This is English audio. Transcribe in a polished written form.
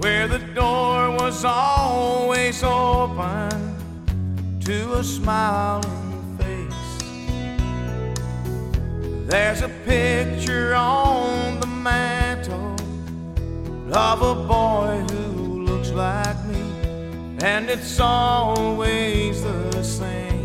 where the door was always open to a smiling face. There's a picture on the mantle of a boy who looks like me, and it's always the same.